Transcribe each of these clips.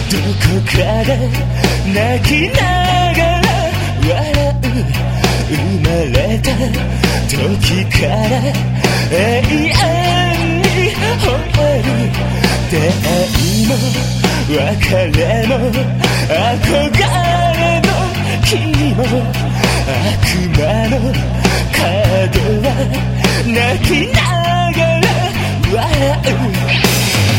どこから泣きながら笑う生まれた時から永遠に吠える出会いも別れも憧れも君も悪魔のカードは泣きながら笑う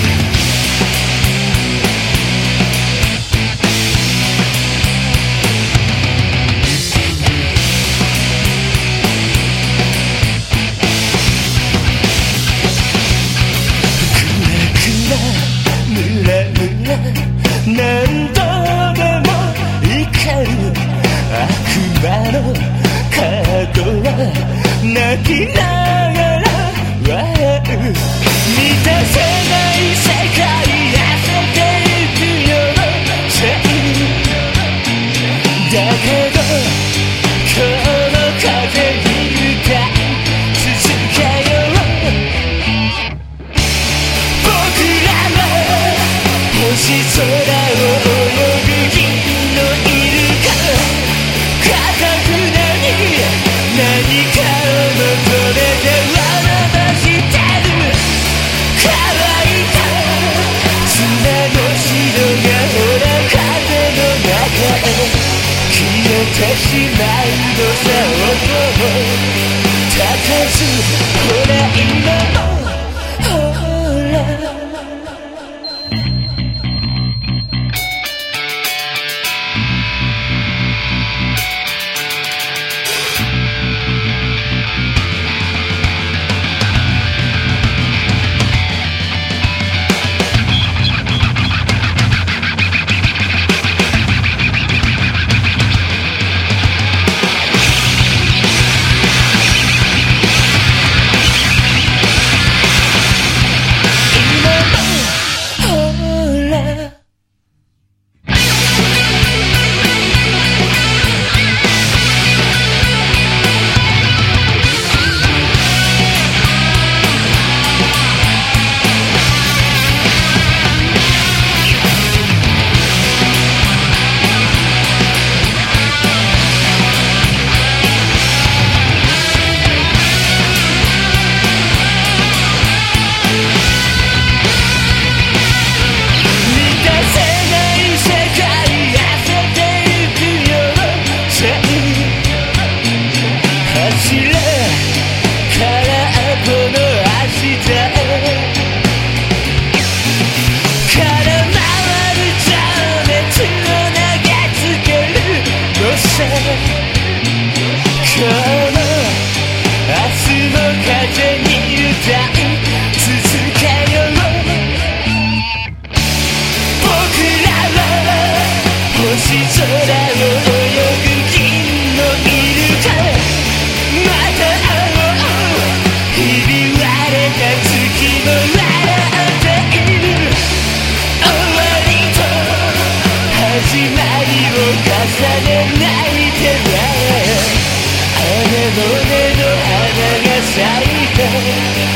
何度でも怒る悪魔のカードは泣きながら笑う満たせない世界痩せていくよだけど今日の風に歌い続けよう僕らは星空を泳ぐ銀のイルカ固くなに何かを求めてわらましてる乾いた砂の白がほら風の中へ消えてしまうのさ音も立たずほら今もほら今日も明日も風に歌い続けよう僕らは星空を泳ぐ銀のイルカまた会おうひび割れた月も笑っている終わりと始まりを重ねないでは胸の花が咲いた